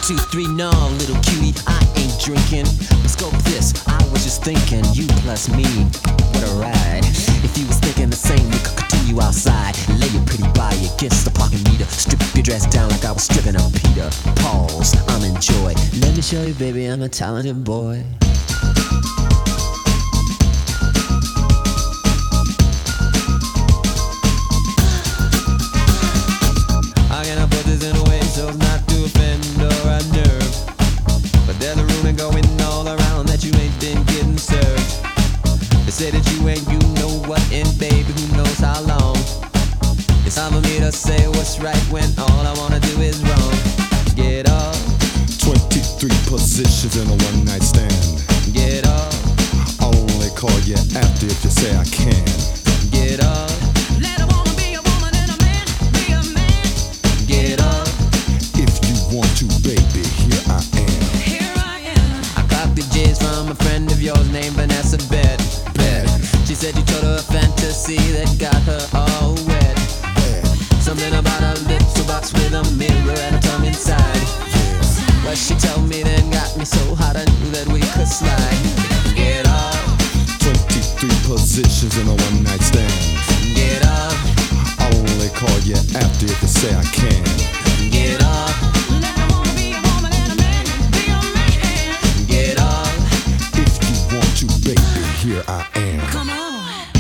2, 3, no, little cutie, I ain't drinking. But scope this, I was just thinking, you plus me, what a ride. If you was thinking the same, we could continue outside. Lay your pretty body against the parking meter. Strip your dress down like I was stripping a Peter. Pause, I'm in joy. Let me show you, baby, I'm a talented boy. How can I put this in a way so as not to offend or unnerve? But there's a rumor going all around that you ain't been getting served. They say that you ain't you know what, and baby, who knows how long. It's time for me to say what's right when all I wanna do is wrong. Get up. 23 positions in a one-night stand. Get up. I'll only call you after if you say I can. Get up. Let a woman be a woman and a man be a man. Get up. If you want to, baby, here I am. Here I am. I copied J's from a friend of yours named Vanessa Bet. She said you told her a fantasy that got her all wet. Something about a little box with a mirror and a tongue inside. What she told me then got me so hot I knew that we could slide. Get up. 23 positions in a one-night stand. Get up. I'll only call you after if you say I can. Get up. Let a woman be a woman and a man be a man. Get up. If you want to, baby, here I am. Come on.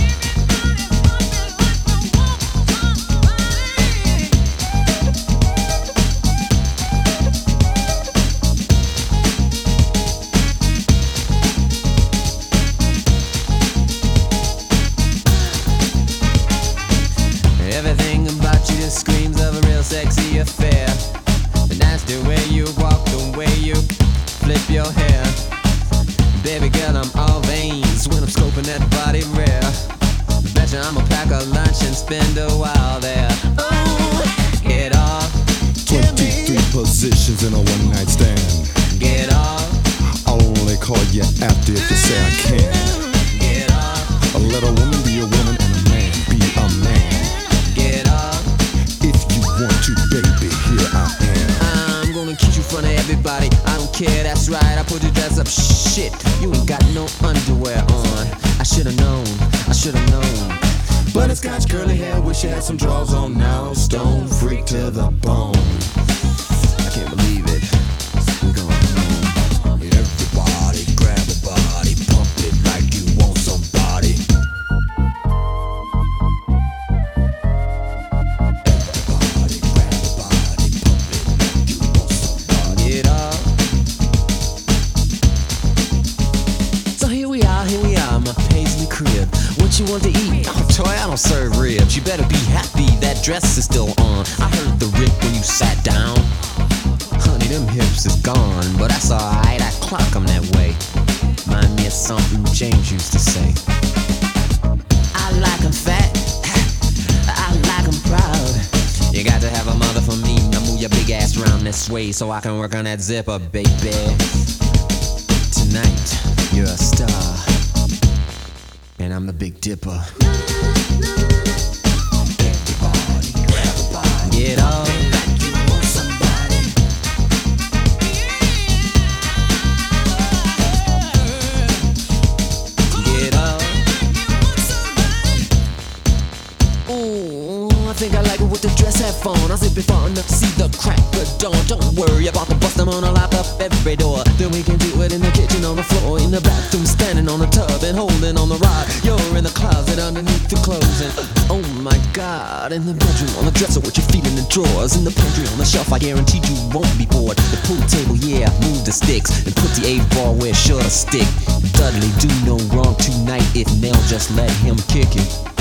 Everything about you just screams of a real sexy affair. And that's the way you walk, the way you flip your hair. Baby girl, I'm all veins when I'm scoping that body rare. Betcha I'ma pack a lunch and spend a while there. Ooh, get off. 23 positions in a one-night stand. Get off. I'll only call you after if you say I can. Get off. Let a woman be a woman and a man be a man. Get off. If you want to, baby, here I am. I'm gonna kiss you in front of everybody. I don't care, that's right. I put your dress up. Shit, you ain't got no underwear on. I should've known. I should've known. Butterscotch curly hair, wish you had some drawers on now. Stone freak to the bone. I can't believe it. We're going home. Everybody grab a body, pump it like you want somebody. Everybody grab a body, pump it like you want somebody. Get up. So here we are, my paisley crib. What you want to eat? Oh, toy, I don't serve ribs. You better be happy that dress is still on. I heard the rip when you sat down. Honey, them hips is gone, but that's alright. I clock 'em that way. Remind me of something James used to say. I like 'em fat. I like 'em proud. You got to have a mother for me. Now move your big ass around this way so I can work on that zipper, baby. Tonight, you're a star. And I'm the Big Dipper. Everybody grab a body, Get up. like you want somebody. Get up. Ooh, I think I like it with the dress half on. I'll zip it far enough to see the crack of dawn. Don't worry about the bust, I'm gonna lock up every door. Then we can do it in the kitchen, on the floor, in the bathroom, standing on the tub and holding on the rod. You're in the closet underneath the clothes and oh my god, in the bedroom, on the dresser with your feet in the drawers. In the pantry, on the shelf, I guarantee you won't be bored. The pool table, yeah, move the sticks and put the 8-ball where it should stick. Dudley, do no wrong tonight if Nell just let him kick it.